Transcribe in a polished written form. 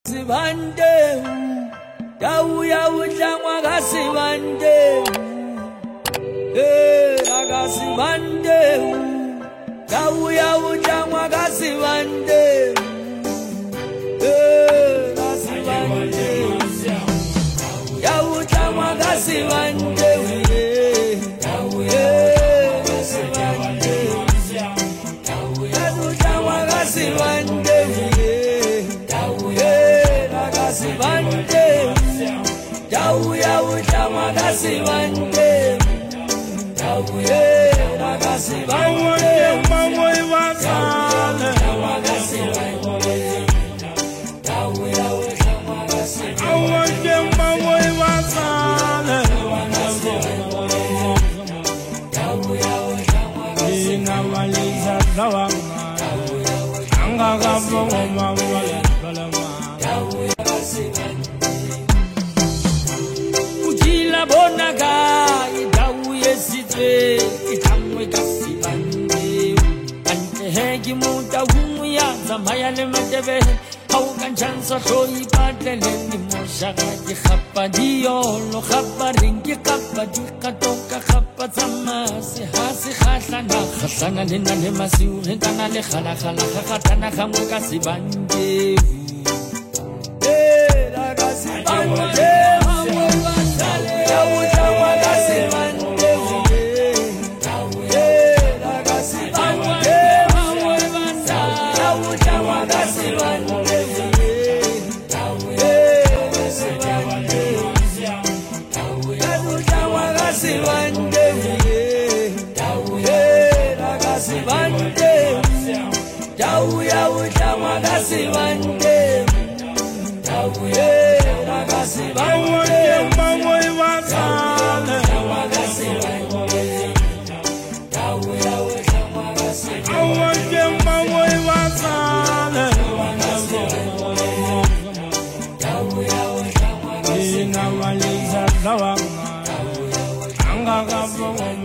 Sibande, Yau Yau Jangwa Gasibande, Agasibande, Yau Yau Jangwa Gasibande, Gasibande, Yau Jangwa Gasibande, Ujila bonaga idawu yesitwe itamwe kasibande ante hegi muta humuya zamaya le matebe au kanchansa khoi patlele ni moshaka di khapadiyo lo khaparingi khapadi katoka khapatama si hasi khahlana khahlana lena le masiu hentana le khala khala khatana khamwe kasibande Anga